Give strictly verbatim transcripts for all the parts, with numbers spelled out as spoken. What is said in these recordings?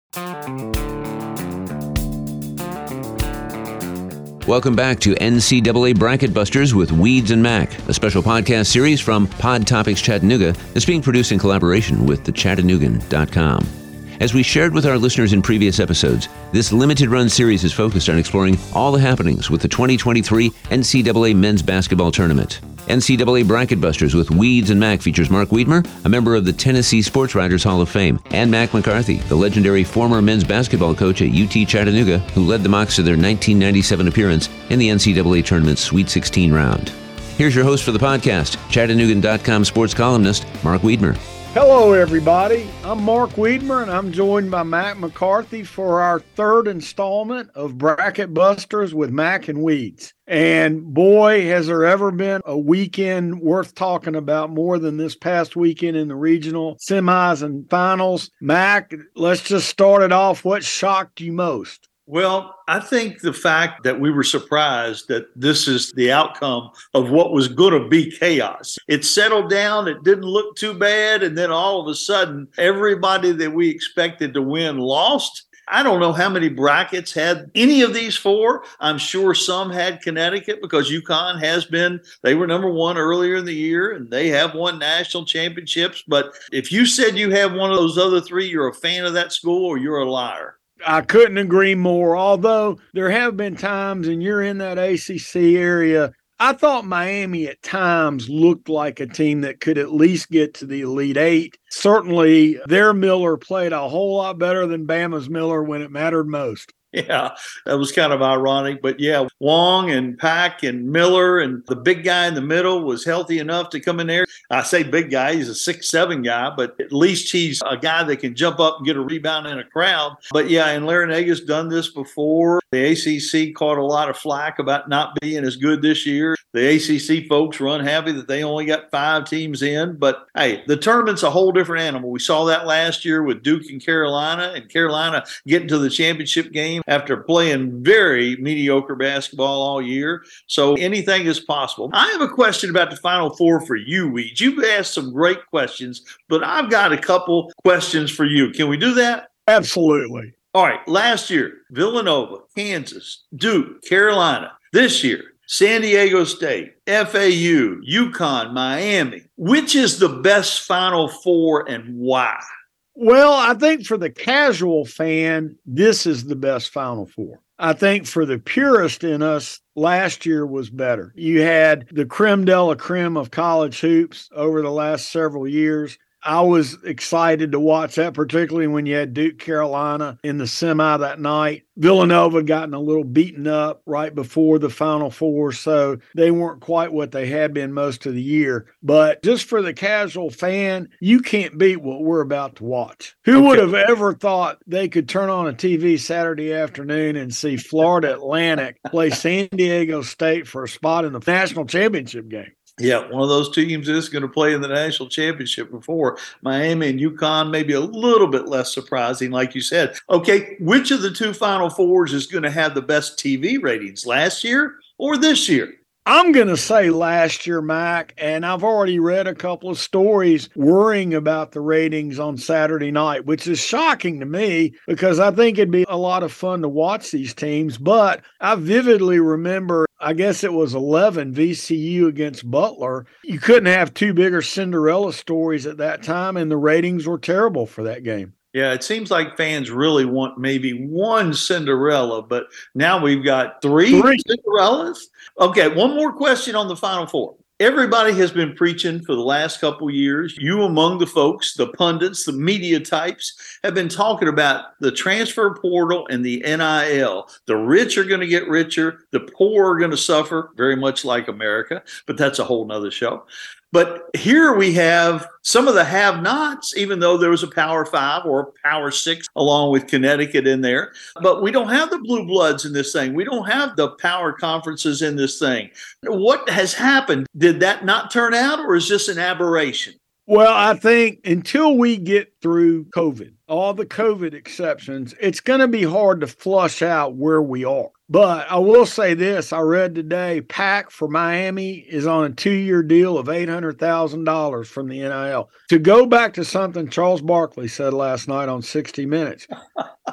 Welcome back to N C double A Bracket Busters with Weeds and Mac, a special podcast series from Pod Topics Chattanooga that's being produced in collaboration with the chattanoogan dot com. As we shared with our listeners in previous episodes, this limited run series is focused on exploring all the happenings with the twenty twenty-three N C double A Men's Basketball Tournament. N C double A Bracket Busters with Weeds and Mac features Mark Wiedmer, a member of the Tennessee Sports Writers Hall of Fame, and Mac McCarthy, the legendary former men's basketball coach at U T Chattanooga, who led the Mocs to their nineteen ninety-seven appearance in the N C double A Tournament's Sweet sixteen round. Here's your host for the podcast, chattanoogan dot com sports columnist Mark Wiedmer. Hello, everybody. I'm Mark Wiedmer, and I'm joined by Mac McCarthy for our third installment of Bracket Busters with Mac and Weeds. And boy, has there ever been a weekend worth talking about more than this past weekend in the regional semis and finals. Mac, let's just start it off. What shocked you most? Well, I think the fact that we were surprised that this is the outcome of what was going to be chaos. It settled down. It didn't look too bad. And then all of a sudden, everybody that we expected to win lost. I don't know how many brackets had any of these four. I'm sure some had Connecticut because UConn has been, they were number one earlier in the year and they have won national championships. But if you said you have one of those other three, you're a fan of that school or you're a liar. I couldn't agree more, although there have been times, and you're in that A C C area, I thought Miami at times looked like a team that could at least get to the Elite Eight. Certainly, their Miller played a whole lot better than Bama's Miller when it mattered most. Yeah, that was kind of ironic. But yeah, Wong and Pack and Miller and the big guy in the middle was healthy enough to come in there. I say big guy, he's a six seven guy, but at least he's a guy that can jump up and get a rebound in a crowd. But yeah, and Larinaga's done this before. The A C C caught a lot of flack about not being as good this year. The A C C folks were unhappy that they only got five teams in. But hey, the tournament's a whole different animal. We saw that last year with Duke and Carolina, and Carolina getting to the championship game after playing very mediocre basketball all year. So anything is possible. I have a question about the Final Four for you, Weeds. You've asked some great questions, but I've got a couple questions for you. Can we do that? Absolutely. All right. Last year, Villanova, Kansas, Duke, Carolina. This year, San Diego State, F A U, UConn, Miami. Which is the best Final Four and why? Well, I think for the casual fan, this is the best Final Four. I think for the purist in us, last year was better. You had the creme de la creme of college hoops over the last several years. I was excited to watch that, particularly when you had Duke, Carolina in the semi that night. Villanova gotten a little beaten up right before the Final Four, so they weren't quite what they had been most of the year. But just for the casual fan, you can't beat what we're about to watch. Who okay. would have ever thought they could turn on a T V Saturday afternoon and see Florida Atlantic play San Diego State for a spot in the national championship game? Yeah, one of those teams is going to play in the national championship before. Miami and UConn maybe a little bit less surprising, like you said. Okay, which of the two Final Fours is going to have the best T V ratings, last year or this year? I'm going to say last year, Mac, and I've already read a couple of stories worrying about the ratings on Saturday night, which is shocking to me because I think it'd be a lot of fun to watch these teams. But I vividly remember, I guess it was eleven, V C U against Butler. You couldn't have two bigger Cinderella stories at that time, and the ratings were terrible for that game. Yeah, it seems like fans really want maybe one Cinderella, but now we've got three, three Cinderellas. Okay, one more question on the Final Four. Everybody has been preaching for the last couple of years. You among the folks, the pundits, the media types, have been talking about the transfer portal and the N I L. The rich are going to get richer. The poor are going to suffer, very much like America, but that's a whole nother show. But here we have some of the have-nots, even though there was a Power Five or a Power Six along with Connecticut in there. But we don't have the blue bloods in this thing. We don't have the power conferences in this thing. What has happened? Did that not turn out, or is this an aberration? Well, I think until we get through COVID, all the COVID exceptions, it's going to be hard to flush out where we are. But I will say this, I read today, Pack for Miami is on a two-year deal of eight hundred thousand dollars from the N I L. To go back to something Charles Barkley said last night on sixty minutes,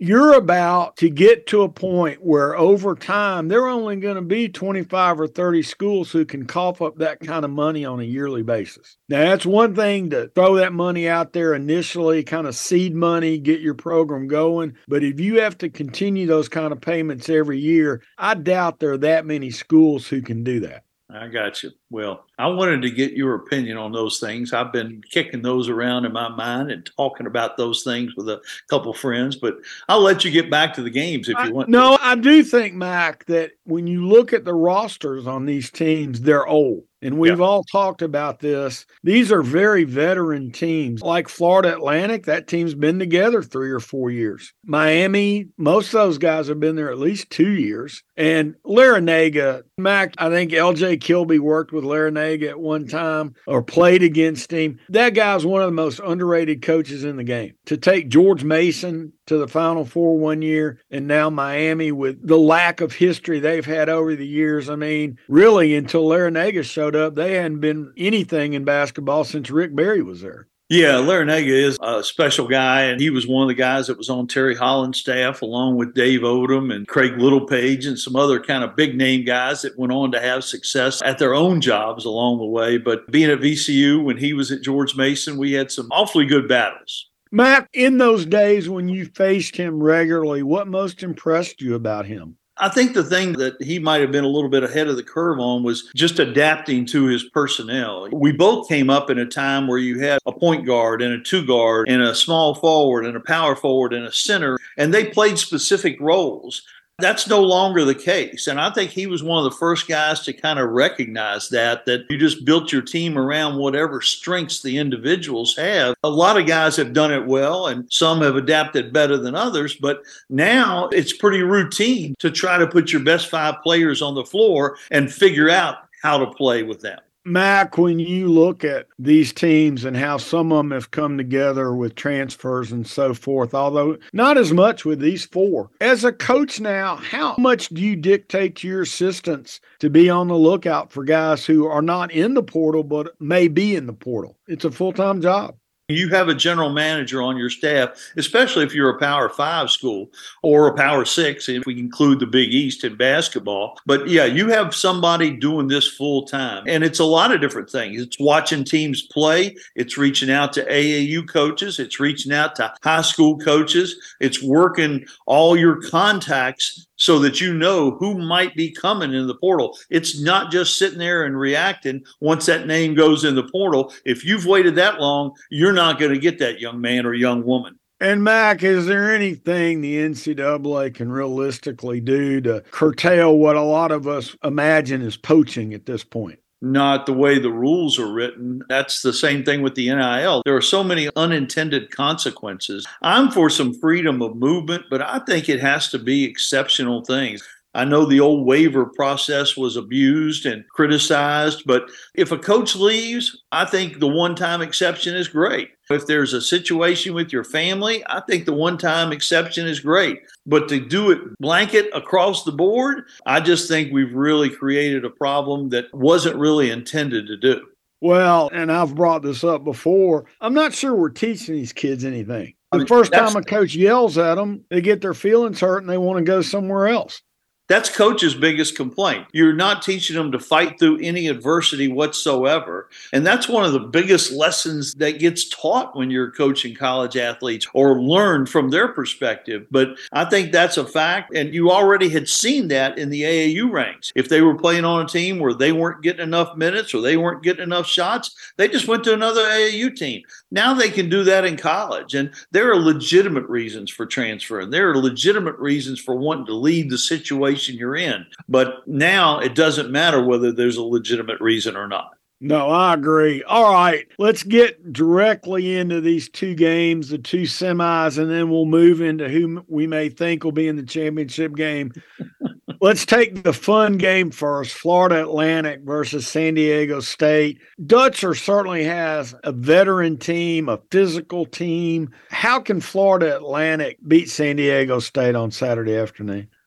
you're about to get to a point where over time, there are only going to be twenty-five or thirty schools who can cough up that kind of money on a yearly basis. Now, that's one thing to throw that money out there initially, kind of seed money, get your program going. But if you have to continue those kind of payments every year, I doubt there are that many schools who can do that. I got you. Well, I wanted to get your opinion on those things. I've been kicking those around in my mind and talking about those things with a couple friends, but I'll let you get back to the games if you I, want. No, to. I do think, Mac, that when you look at the rosters on these teams, they're old. And we've yeah. all talked about this. These are very veteran teams. Like Florida Atlantic, that team's been together three or four years. Miami, most of those guys have been there at least two years. And Larranaga, Mac, I think L J Kilby worked with Larranaga at one time or played against him. That guy's one of the most underrated coaches in the game. To take George Mason to the Final Four one year and now Miami with the lack of history they've had over the years. I mean, really, until Larranaga showed up, they hadn't been anything in basketball since Rick Barry was there. Yeah, Larranaga is a special guy, and he was one of the guys that was on Terry Holland's staff along with Dave Odom and Craig Littlepage and some other kind of big-name guys that went on to have success at their own jobs along the way. But being at V C U when he was at George Mason, we had some awfully good battles. Matt, in those days when you faced him regularly, what most impressed you about him? I think the thing that he might have been a little bit ahead of the curve on was just adapting to his personnel. We both came up in a time where you had a point guard and a two guard and a small forward and a power forward and a center, and they played specific roles. That's no longer the case. And I think he was one of the first guys to kind of recognize that, that you just built your team around whatever strengths the individuals have. A lot of guys have done it well, and some have adapted better than others. But now it's pretty routine to try to put your best five players on the floor and figure out how to play with them. Mac, when you look at these teams and how some of them have come together with transfers and so forth, although not as much with these four, as a coach now, how much do you dictate to your assistants to be on the lookout for guys who are not in the portal but may be in the portal? It's a full-time job. You have a general manager on your staff, especially if you're a Power Five school or a Power Six, if we include the Big East in basketball. But yeah, you have somebody doing this full time. And it's a lot of different things. It's watching teams play. It's reaching out to A A U coaches. It's reaching out to high school coaches. It's working all your contacts so that you know who might be coming in the portal. It's not just sitting there and reacting once that name goes in the portal. If you've waited that long, you're not going to get that young man or young woman. And, Mac, is there anything the N C double A can realistically do to curtail what a lot of us imagine is poaching at this point? Not the way the rules are written. That's the same thing with the N I L. There are so many unintended consequences. I'm for some freedom of movement, but I think it has to be exceptional things. I know the old waiver process was abused and criticized, but if a coach leaves, I think the one-time exception is great. If there's a situation with your family, I think the one-time exception is great. But to do it blanket across the board, I just think we've really created a problem that wasn't really intended to do. Well, and I've brought this up before, I'm not sure we're teaching these kids anything. The first time a coach yells at them, they get their feelings hurt and they want to go somewhere else. That's coach's biggest complaint. You're not teaching them to fight through any adversity whatsoever. And that's one of the biggest lessons that gets taught when you're coaching college athletes or learned from their perspective. But I think that's a fact. And you already had seen that in the A A U ranks. If they were playing on a team where they weren't getting enough minutes or they weren't getting enough shots, they just went to another A A U team. Now they can do that in college. And there are legitimate reasons for transfer. And there are legitimate reasons for wanting to leave the situation you're in. But now it doesn't matter whether there's a legitimate reason or not. No, I agree. All right, let's get directly into these two games, the two semis, and then we'll move into who we may think will be in the championship game. Let's take the fun game first, Florida Atlantic versus San Diego State. Dutcher certainly has a veteran team, a physical team. How can Florida Atlantic beat San Diego State on Saturday afternoon?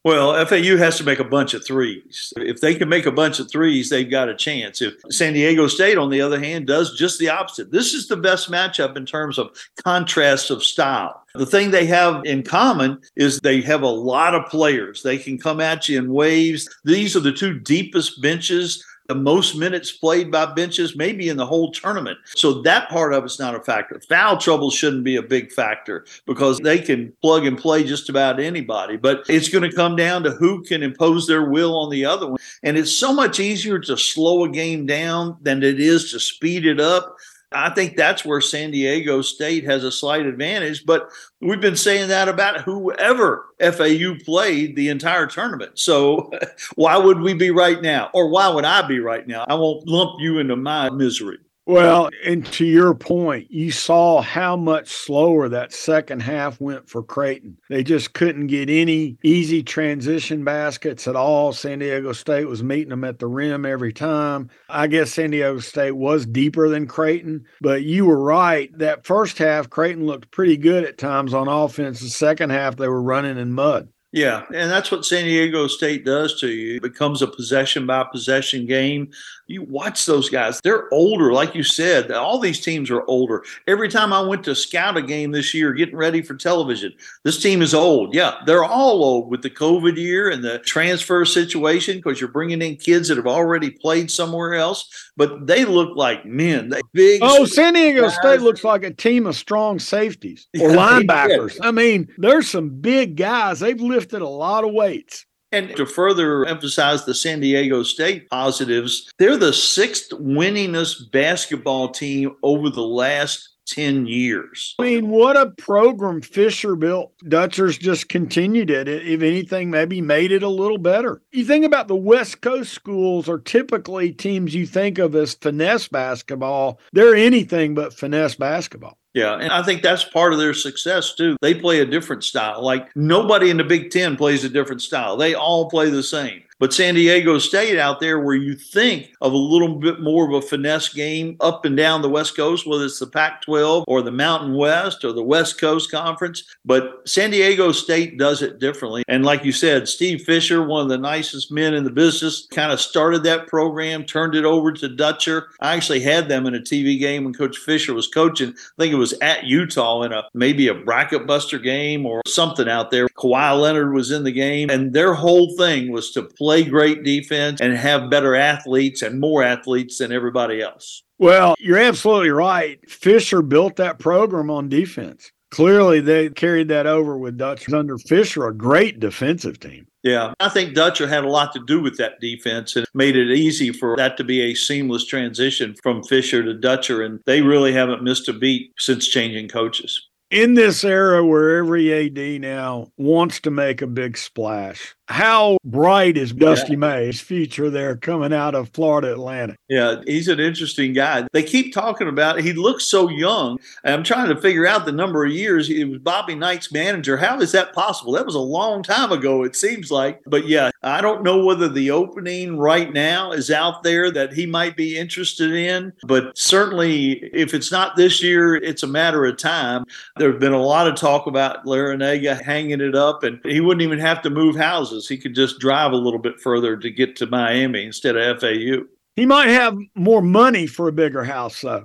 Well, F A U has to make a bunch of threes. If they can make a bunch of threes, they've got a chance. If San Diego State, on the other hand, does just the opposite. This is the best matchup in terms of contrast of style. The thing they have in common is they have a lot of players. They can come at you in waves. These are the two deepest benches, the most minutes played by benches, maybe in the whole tournament. So that part of it's not a factor. Foul trouble shouldn't be a big factor because they can plug and play just about anybody. But it's going to come down to who can impose their will on the other one. And it's so much easier to slow a game down than it is to speed it up. I think that's where San Diego State has a slight advantage, but we've been saying that about whoever F A U played the entire tournament. So why would we be right now? Or why would I be right now? I won't lump you into my misery. Well, and to your point, you saw how much slower that second half went for Creighton. They just couldn't get any easy transition baskets at all. San Diego State was meeting them at the rim every time. I guess San Diego State was deeper than Creighton, but you were right. That first half, Creighton looked pretty good at times on offense. The second half, they were running in mud. Yeah, and that's what San Diego State does to you. It becomes a possession-by-possession game. You watch those guys. They're older, like you said. All these teams are older. Every time I went to scout a game this year, getting ready for television, this team is old. Yeah, they're all old with the COVID year and the transfer situation because you're bringing in kids that have already played somewhere else. But they look like men. They big. Oh, San Diego guys. State looks like a team of strong safeties or yeah, linebackers. I mean, there's some big guys. They've lifted a lot of weights. And to further emphasize the San Diego State positives, they're the sixth winningest basketball team over the last ten years. I mean, what a program Fisher built. Dutcher's just continued it. If anything, maybe made it a little better. You think about the West Coast schools are typically teams you think of as finesse basketball. They're anything but finesse basketball. Yeah, and I think that's part of their success, too. They play a different style. Like, nobody in the Big Ten plays a different style. They all play the same. But San Diego State out there, where you think of a little bit more of a finesse game up and down the West Coast, whether it's the Pac twelve or the Mountain West or the West Coast Conference. But San Diego State does it differently. And like you said, Steve Fisher, one of the nicest men in the business, kind of started that program, turned it over to Dutcher. I actually had them in a T V game when Coach Fisher was coaching. I think it was at Utah in a maybe a bracket buster game or something out there. Kawhi Leonard was in the game, and their whole thing was to play play great defense and have better athletes and more athletes than everybody else. Well, you're absolutely right. Fisher built that program on defense. Clearly, they carried that over with Dutcher. Under Fisher, a great defensive team. Yeah, I think Dutcher had a lot to do with that defense and made it easy for that to be a seamless transition from Fisher to Dutcher, and they really haven't missed a beat since changing coaches. In this era where every A D now wants to make a big splash, how bright is Dusty yeah. May's future there coming out of Florida Atlantic? Yeah, he's an interesting guy. They keep talking about it. He looks so young. And I'm trying to figure out the number of years. He was Bobby Knight's manager. How is that possible? That was a long time ago, it seems like. But yeah, I don't know whether the opening right now is out there that he might be interested in. But certainly, if it's not this year, it's a matter of time. There's been a lot of talk about Larrañaga hanging it up, and he wouldn't even have to move houses. He could just drive a little bit further to get to Miami instead of F A U. He might have more money for a bigger house, though.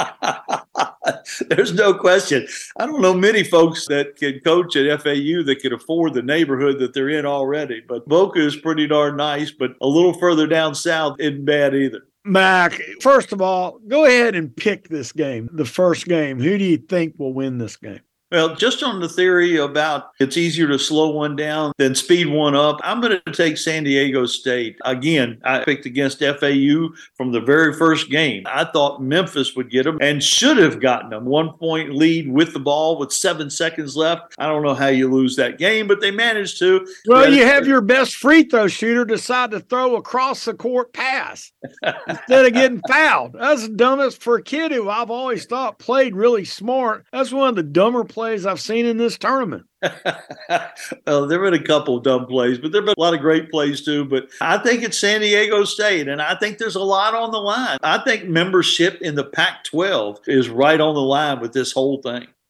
There's no question. I don't know many folks that can coach at F A U that can afford the neighborhood that they're in already. But Boca is pretty darn nice, but a little further down south isn't bad either. Mac, first of all, go ahead and pick this game, the first game. Who do you think will win this game? Well, just on the theory about it's easier to slow one down than speed one up, I'm going to take San Diego State. Again, I picked against F A U from the very first game. I thought Memphis would get them and should have gotten them. One-point lead with the ball with seven seconds left. I don't know how you lose that game, but they managed to. Well, you have your best free throw shooter decide to throw across the court pass instead of getting fouled. That's the dumbest for a kid who I've always thought played really smart. That's one of the dumber players plays I've seen in this tournament. Well, there have been a couple of dumb plays, but there have been a lot of great plays too. But I think it's San Diego State, and I think there's a lot on the line. I think membership in the Pac twelve is right on the line with this whole thing.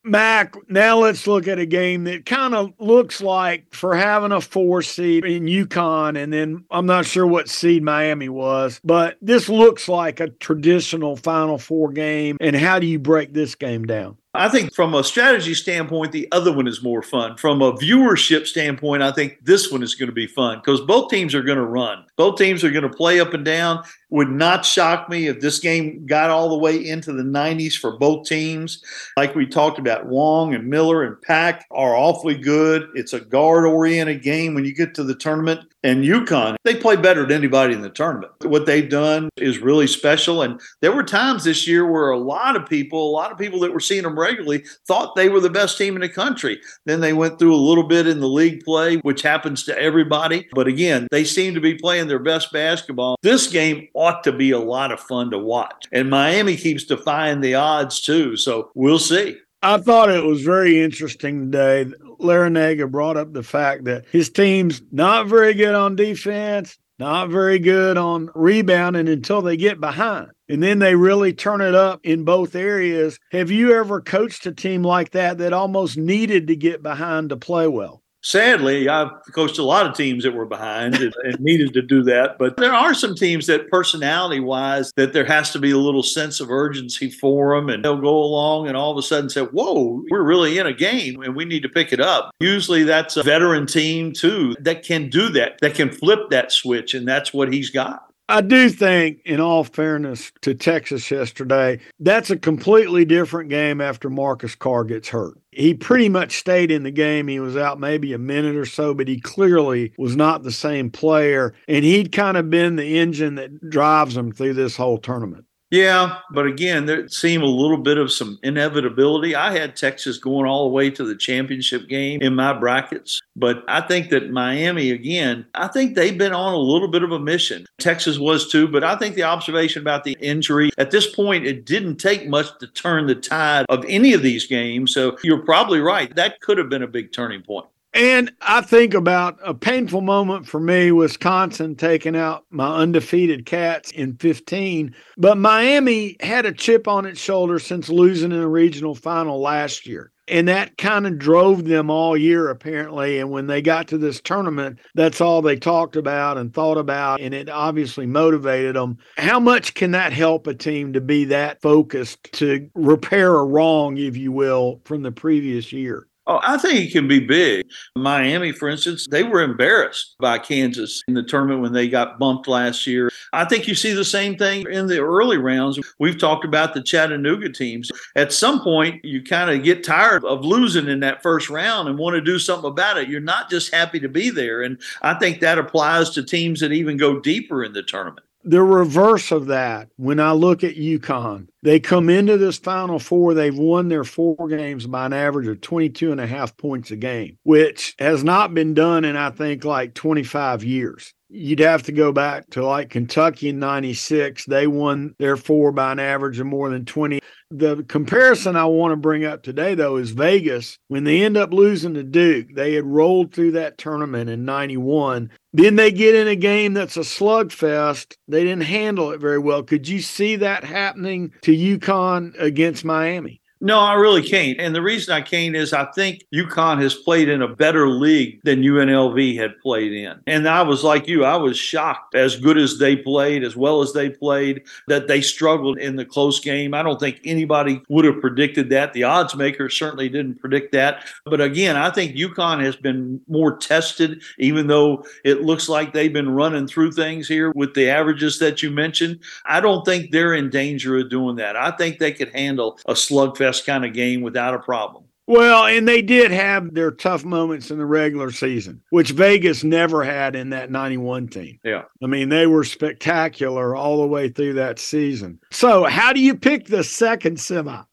Mac, now let's look at a game that kind of looks like, for having a four seed in UConn, and then I'm not sure what seed Miami was, but this looks like a traditional Final Four game. And how do you break this game down? I think from a strategy standpoint, the other one is more fun. From a viewership standpoint, I think this one is going to be fun because both teams are going to run. Both teams are going to play up and down. Would not shock me if this game got all the way into the nineties for both teams. Like we talked about, Wong and Miller and Pack are awfully good. It's a guard-oriented game when you get to the tournament. And UConn, they play better than anybody in the tournament. What they've done is really special. And there were times this year where a lot of people, a lot of people that were seeing them regularly thought they were the best team in the country. Then they went through a little bit in the league play, which happens to everybody. But again, they seem to be playing their best basketball. This game ought to be a lot of fun to watch. And Miami keeps defying the odds too. So we'll see. I thought it was very interesting today. Larrañaga brought up the fact that his team's not very good on defense, not very good on rebounding until they get behind. And then they really turn it up in both areas. Have you ever coached a team like that that almost needed to get behind to play well? Sadly, I've coached a lot of teams that were behind and, and needed to do that. But there are some teams that personality-wise that there has to be a little sense of urgency for them. And they'll go along and all of a sudden say, whoa, we're really in a game and we need to pick it up. Usually that's a veteran team, too, that can do that, that can flip that switch. And that's what he's got. I do think, in all fairness to Texas yesterday, that's a completely different game after Marcus Carr gets hurt. He pretty much stayed in the game. He was out maybe a minute or so, but he clearly was not the same player. And he'd kind of been the engine that drives them through this whole tournament. Yeah, but again, there seemed a little bit of some inevitability. I had Texas going all the way to the championship game in my brackets. But I think that Miami, again, I think they've been on a little bit of a mission. Texas was too, but I think the observation about the injury, at this point, it didn't take much to turn the tide of any of these games. So you're probably right. That could have been a big turning point. And I think about a painful moment for me, Wisconsin taking out my undefeated Cats in fifteen. But Miami had a chip on its shoulder since losing in the regional final last year. And that kind of drove them all year, apparently. And when they got to this tournament, that's all they talked about and thought about. And it obviously motivated them. How much can that help a team to be that focused to repair a wrong, if you will, from the previous year? Oh, I think it can be big. Miami, for instance, they were embarrassed by Kansas in the tournament when they got bumped last year. I think you see the same thing in the early rounds. We've talked about the Chattanooga teams. At some point, you kind of get tired of losing in that first round and want to do something about it. You're not just happy to be there. And I think that applies to teams that even go deeper in the tournament. The reverse of that, when I look at UConn, they come into this Final Four, they've won their four games by an average of twenty-two and a half points a game, which has not been done in, I think, like twenty-five years. You'd have to go back to like Kentucky in ninety-six. They won their four by an average of more than twenty. The comparison I want to bring up today, though, is Vegas. When they end up losing to Duke, they had rolled through that tournament in ninety-one. Then they get in a game that's a slugfest. They didn't handle it very well. Could you see that happening to UConn against Miami? No, I really can't. And the reason I can't is I think UConn has played in a better league than U N L V had played in. And I was like you, I was shocked, as good as they played, as well as they played, that they struggled in the close game. I don't think anybody would have predicted that. The odds makers certainly didn't predict that. But again, I think UConn has been more tested, even though it looks like they've been running through things here with the averages that you mentioned. I don't think they're in danger of doing that. I think they could handle a slugfest kind of game without a problem. Well, and they did have their tough moments in the regular season, which Vegas never had in that ninety-one team. Yeah. I mean, they were spectacular all the way through that season. So how do you pick the second semi?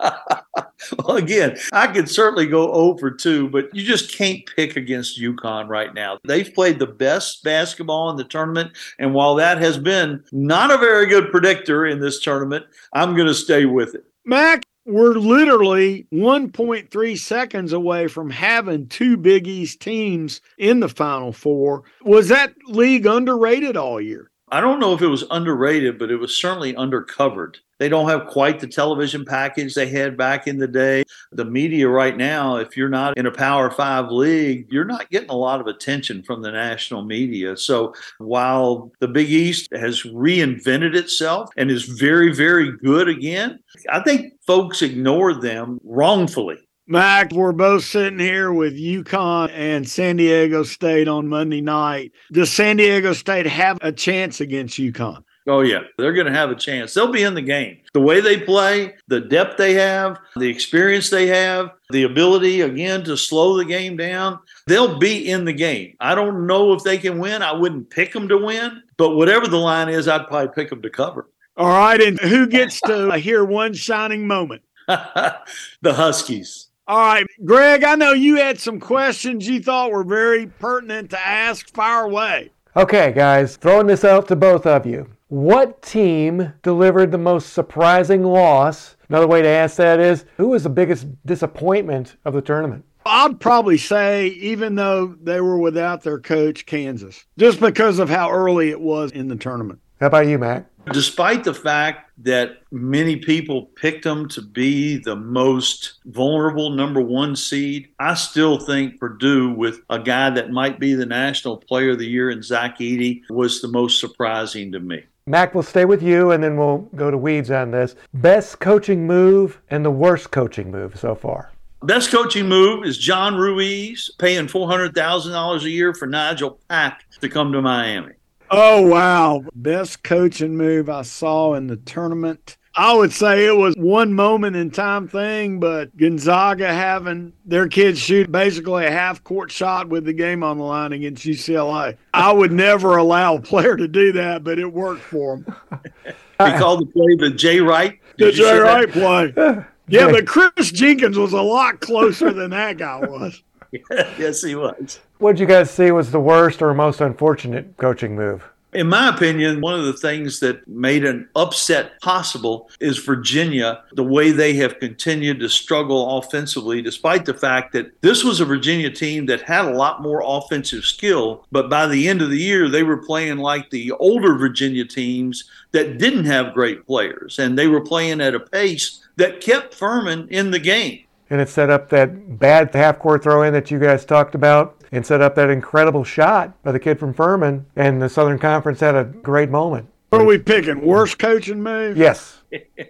Well, again, I could certainly go zero for two, but you just can't pick against UConn right now. They've played the best basketball in the tournament, and while that has been not a very good predictor in this tournament, I'm going to stay with it. Mac, we're literally one point three seconds away from having two Big East teams in the Final Four. Was that league underrated all year? I don't know if it was underrated, but it was certainly undercovered. They don't have quite the television package they had back in the day. The media right now, if you're not in a Power Five league, you're not getting a lot of attention from the national media. So while the Big East has reinvented itself and is very, very good again, I think folks ignore them wrongfully. Mac, we're both sitting here with UConn and San Diego State on Monday night. Does San Diego State have a chance against UConn? Oh, yeah. They're going to have a chance. They'll be in the game. The way they play, the depth they have, the experience they have, the ability, again, to slow the game down, they'll be in the game. I don't know if they can win. I wouldn't pick them to win. But whatever the line is, I'd probably pick them to cover. All right. And who gets to hear one shining moment? The Huskies. All right, Greg, I know you had some questions you thought were very pertinent to ask. Fire away. Okay, guys, throwing this out to both of you. What team delivered the most surprising loss? Another way to ask that is, who was the biggest disappointment of the tournament? I'd probably say, even though they were without their coach, Kansas, just because of how early it was in the tournament. How about you, Mac? Despite the fact that many people picked them to be the most vulnerable number one seed, I still think Purdue, with a guy that might be the National Player of the Year in Zach Edey, was the most surprising to me. Mac, we'll stay with you, and then we'll go to Weeds on this. Best coaching move and the worst coaching move so far? Best coaching move is John Ruiz paying four hundred thousand dollars a year for Nigel Pack to come to Miami. Oh, wow. Best coaching move I saw in the tournament. I would say it was one moment in time thing, but Gonzaga having their kids shoot basically a half-court shot with the game on the line against U C L A. I would never allow a player to do that, but it worked for them. He called the play the Jay Wright. The Jay Wright play. Yeah, but Chris Jenkins was a lot closer than that guy was. Yes, he was. What did you guys see was the worst or most unfortunate coaching move? In my opinion, one of the things that made an upset possible is Virginia, the way they have continued to struggle offensively, despite the fact that this was a Virginia team that had a lot more offensive skill. But by the end of the year, they were playing like the older Virginia teams that didn't have great players. And they were playing at a pace that kept Furman in the game. And it set up that bad half-court throw-in that you guys talked about and set up that incredible shot by the kid from Furman. And the Southern Conference had a great moment. What are we picking? Worst coaching move? Yes.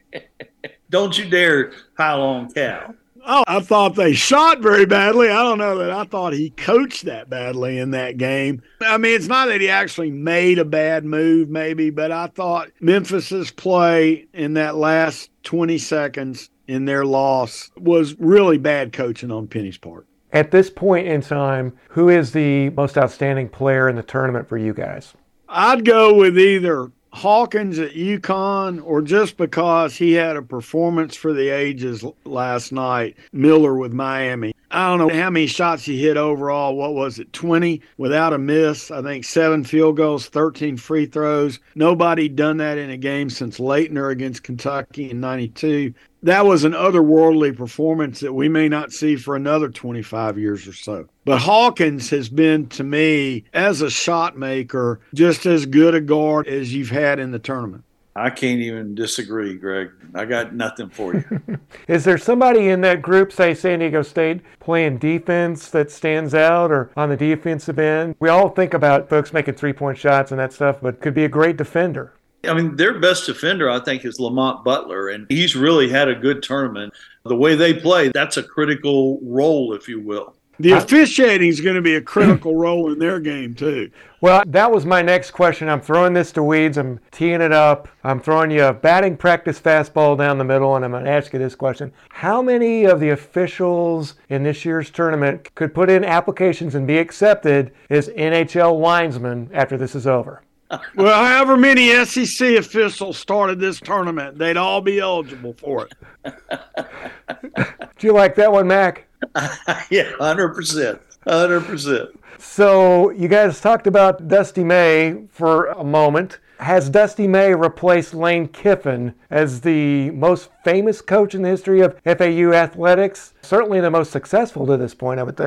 Don't you dare pile on Cal. Oh, I thought they shot very badly. I don't know that I thought he coached that badly in that game. I mean, it's not that he actually made a bad move maybe, but I thought Memphis's play in that last twenty seconds in their loss was really bad coaching on Penny's part. At this point in time, who is the most outstanding player in the tournament for you guys? I'd go with either Hawkins at UConn, or just because he had a performance for the ages last night, Miller with Miami. I don't know how many shots he hit overall. What was it, twenty without a miss? I think seven field goals, thirteen free throws. Nobody done that in a game since Leitner against Kentucky in ninety-two. That was an otherworldly performance that we may not see for another twenty-five years or so. But Hawkins has been, to me, as a shot maker, just as good a guard as you've had in the tournament. I can't even disagree, Greg. I got nothing for you. Is there somebody in that group, say San Diego State, playing defense that stands out, or on the defensive end? We all think about folks making three-point shots and that stuff, but could be a great defender. I mean, their best defender, I think, is Lamont Butler, and he's really had a good tournament. The way they play, that's a critical role, if you will. The officiating is going to be a critical role in their game, too. Well, that was my next question. I'm throwing this to Weeds. I'm teeing it up. I'm throwing you a batting practice fastball down the middle, and I'm going to ask you this question. How many of the officials in this year's tournament could put in applications and be accepted as N H L linesmen after this is over? Well, however many S E C officials started this tournament, they'd all be eligible for it. Do you like that one, Mac? Yeah, one hundred percent. one hundred percent. So you guys talked about Dusty May for a moment. Has Dusty May replaced Lane Kiffin as the most famous coach in the history of F A U athletics? Certainly the most successful to this point, I would think.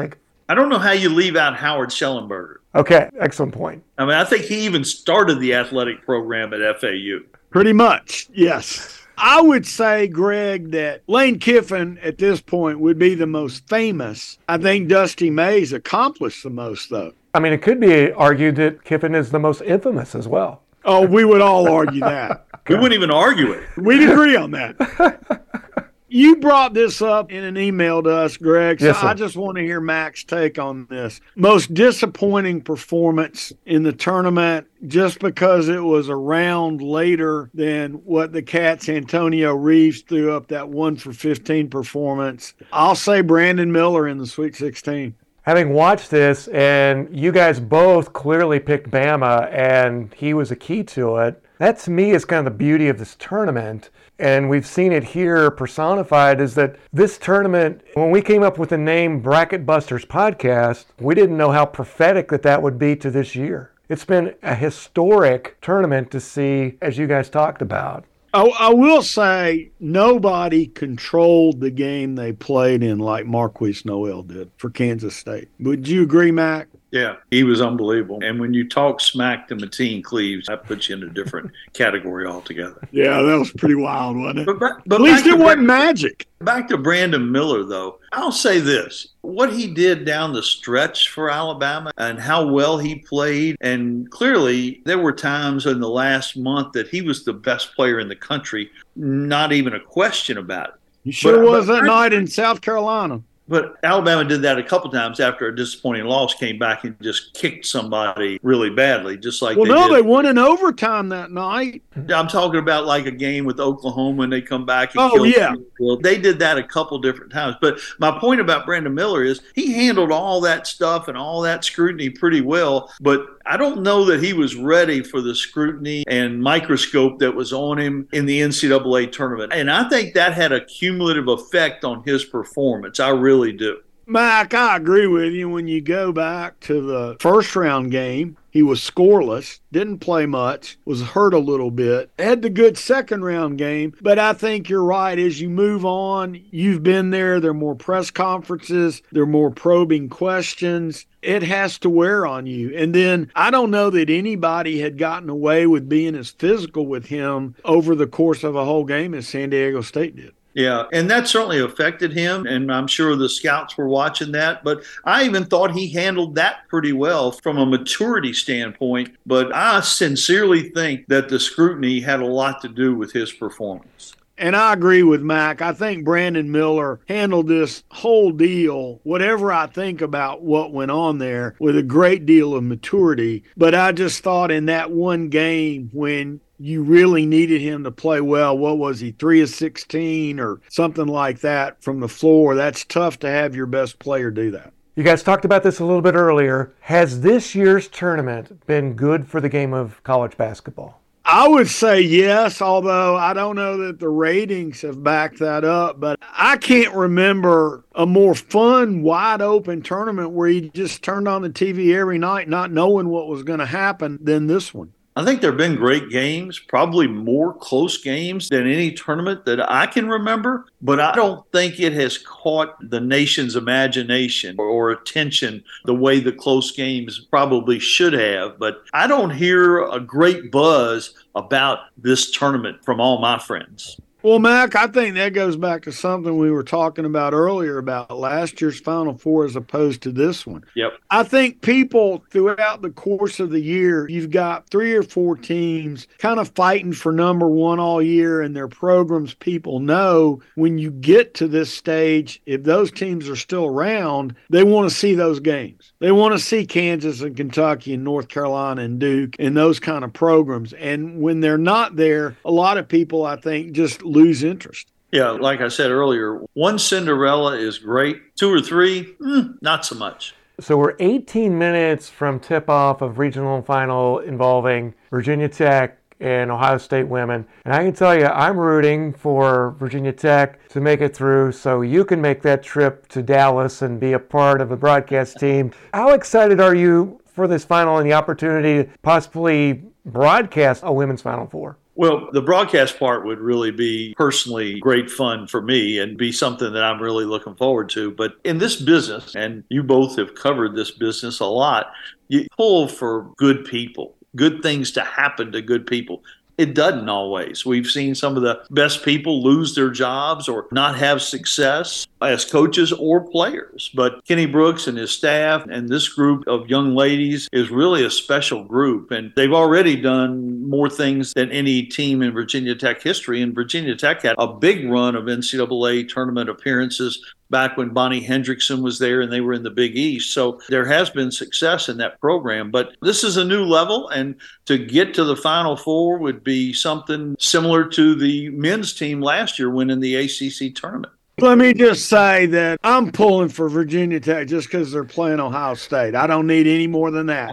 I don't know how you leave out Howard Schellenberger. Okay, excellent point. I mean, I think he even started the athletic program at F A U. Pretty much, yes. I would say, Greg, that Lane Kiffin at this point would be the most famous. I think Dusty Mays accomplished the most, though. I mean, it could be argued that Kiffin is the most infamous as well. Oh, we would all argue that. We wouldn't even argue it. We'd agree on that. You brought this up in an email to us, Greg, so yes, sir. I just want to hear Mac's take on this. Most disappointing performance in the tournament, just because it was a round later than what the Cats' Antonio Reeves threw up that one for fifteen performance. I'll say Brandon Miller in the Sweet sixteen. Having watched this, and you guys both clearly picked Bama, and he was a key to it, that to me is kind of the beauty of this tournament. And we've seen it here personified, is that this tournament, when we came up with the name Bracket Busters Podcast, we didn't know how prophetic that that would be to this year. It's been a historic tournament to see, as you guys talked about. I, I will say nobody controlled the game they played in like Marquise Noel did for Kansas State. Would you agree, Mac? Yeah, he was unbelievable. And when you talk smack to Mateen Cleaves, that puts you in a different category altogether. Yeah, that was pretty wild, wasn't it? But, but, but At least it to, wasn't magic. Back to Brandon Miller, though, I'll say this. What he did down the stretch for Alabama and how well he played, and clearly there were times in the last month that he was the best player in the country, not even a question about it. He sure but, was but that I, night in South Carolina. But Alabama did that a couple times after a disappointing loss, came back and just kicked somebody really badly, just like well, they no, did. they won in overtime that night. I'm talking about like a game with Oklahoma and they come back and oh, kill yeah. people. They did that a couple different times. But my point about Brandon Miller is he handled all that stuff and all that scrutiny pretty well, but I don't know that he was ready for the scrutiny and microscope that was on him in the N C double A tournament. And I think that had a cumulative effect on his performance. I really do. Mike, I agree with you. When you go back to the first round game, he was scoreless, didn't play much, was hurt a little bit, had the good second round game. But I think you're right. As you move on, you've been there. There are more press conferences. There are more probing questions. It has to wear on you. And then I don't know that anybody had gotten away with being as physical with him over the course of a whole game as San Diego State did. Yeah, and that certainly affected him, and I'm sure the scouts were watching that. But I even thought he handled that pretty well from a maturity standpoint. But I sincerely think that the scrutiny had a lot to do with his performance. And I agree with Mac. I think Brandon Miller handled this whole deal, whatever I think about what went on there, with a great deal of maturity. But I just thought in that one game when you really needed him to play well, what was he, three of sixteen or something like that from the floor, that's tough to have your best player do that. You guys talked about this a little bit earlier. Has this year's tournament been good for the game of college basketball? I would say yes, although I don't know that the ratings have backed that up. But I can't remember a more fun, wide-open tournament where you just turned on the T V every night not knowing what was going to happen than this one. I think there have been great games, probably more close games than any tournament that I can remember, but I don't think it has caught the nation's imagination or attention the way the close games probably should have. But I don't hear a great buzz about this tournament from all my friends. Well, Mac, I think that goes back to something we were talking about earlier about last year's Final Four as opposed to this one. Yep. I think people throughout the course of the year, you've got three or four teams kind of fighting for number one all year, and their programs people know when you get to this stage, if those teams are still around, they want to see those games. They want to see Kansas and Kentucky and North Carolina and Duke and those kind of programs. And when they're not there, a lot of people, I think, just lose interest. Yeah, like I said earlier, one Cinderella is great. Two or three, mm, not so much. So we're eighteen minutes from tip-off of regional final involving Virginia Tech and Ohio State women. And I can tell you, I'm rooting for Virginia Tech to make it through so you can make that trip to Dallas and be a part of the broadcast team. How excited are you for this final and the opportunity to possibly broadcast a women's Final Four? Well, the broadcast part would really be personally great fun for me and be something that I'm really looking forward to. But in this business, and you both have covered this business a lot, you pull for good people, good things to happen to good people. It doesn't always. We've seen some of the best people lose their jobs or not have success as coaches or players. But Kenny Brooks and his staff and this group of young ladies is really a special group. And they've already done more things than any team in Virginia Tech history. And Virginia Tech had a big run of N C double A tournament appearances back when Bonnie Hendrickson was there and they were in the Big East. So there has been success in that program. But this is a new level, and to get to the Final Four would be something similar to the men's team last year winning the A C C tournament. Let me just say that I'm pulling for Virginia Tech just because they're playing Ohio State. I don't need any more than that.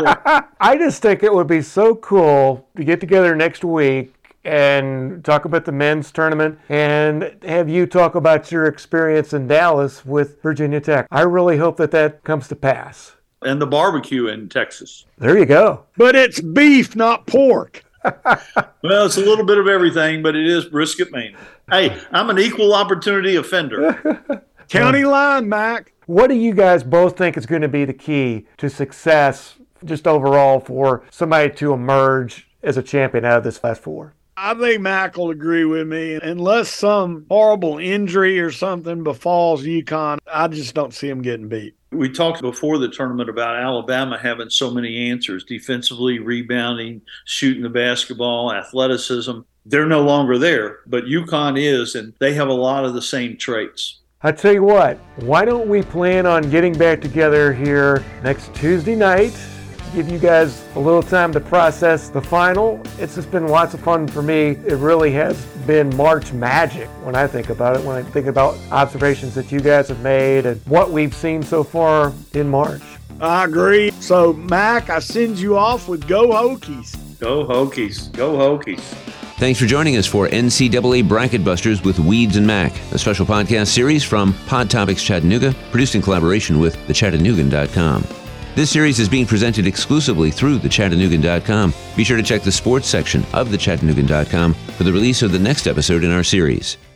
I just think it would be so cool to get together next week and talk about the men's tournament and have you talk about your experience in Dallas with Virginia Tech. I really hope that that comes to pass. And the barbecue in Texas. There you go. But it's beef, not pork. Well, it's a little bit of everything, but it is brisket mainly. Hey, I'm an equal opportunity offender. County line, Mac. What do you guys both think is going to be the key to success just overall for somebody to emerge as a champion out of this Fast Four? I think Mac will agree with me. Unless some horrible injury or something befalls UConn, I just don't see them getting beat. We talked before the tournament about Alabama having so many answers, defensively, rebounding, shooting the basketball, athleticism. They're no longer there, but UConn is, and they have a lot of the same traits. I tell you what, why don't we plan on getting back together here next Tuesday night? Give you guys a little time to process the final. It's just been lots of fun for me. It really has been March magic when I think about it, when I think about observations that you guys have made and what we've seen so far in March. I agree. So, Mac, I send you off with Go Hokies. Go Hokies. Go Hokies. Thanks for joining us for N C double A Bracket Busters with Weeds and Mac, a special podcast series from Pod Topics Chattanooga, produced in collaboration with the chattanoogan dot com. This series is being presented exclusively through the chattanoogan dot com. Be sure to check the sports section of the chattanoogan dot com for the release of the next episode in our series.